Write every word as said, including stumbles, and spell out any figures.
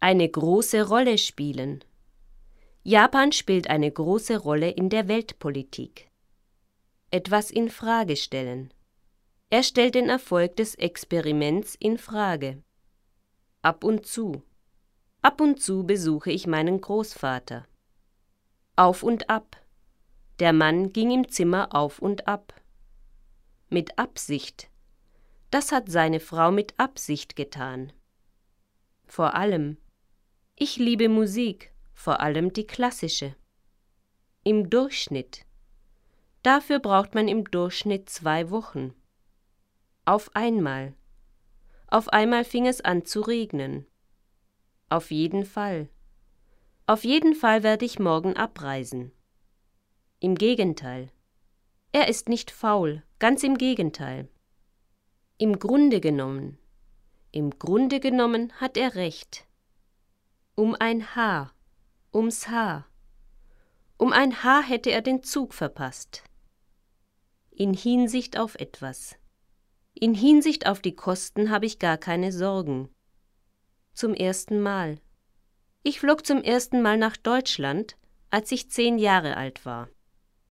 eine große Rolle spielen. Japan spielt eine große Rolle in der Weltpolitik. Etwas in Frage stellen. Er stellt den Erfolg des Experiments in Frage. Ab und zu. Ab und zu besuche ich meinen Großvater. Auf und ab. Der Mann ging im Zimmer auf und ab. Mit Absicht. Das hat seine Frau mit Absicht getan. Vor allem. Ich liebe Musik, vor allem die klassische. Im Durchschnitt. Dafür braucht man im Durchschnitt zwei Wochen. Auf einmal. Auf einmal fing es an zu regnen. Auf jeden Fall. Auf jeden Fall werde ich morgen abreisen. Im Gegenteil. Er ist nicht faul, ganz im Gegenteil. Im Grunde genommen. Im Grunde genommen hat er recht. Um ein Haar, ums Haar. Um ein Haar hätte er den Zug verpasst. In Hinsicht auf etwas. In Hinsicht auf die Kosten habe ich gar keine Sorgen. Zum ersten Mal. Ich flog zum ersten Mal nach Deutschland, als ich zehn Jahre alt war.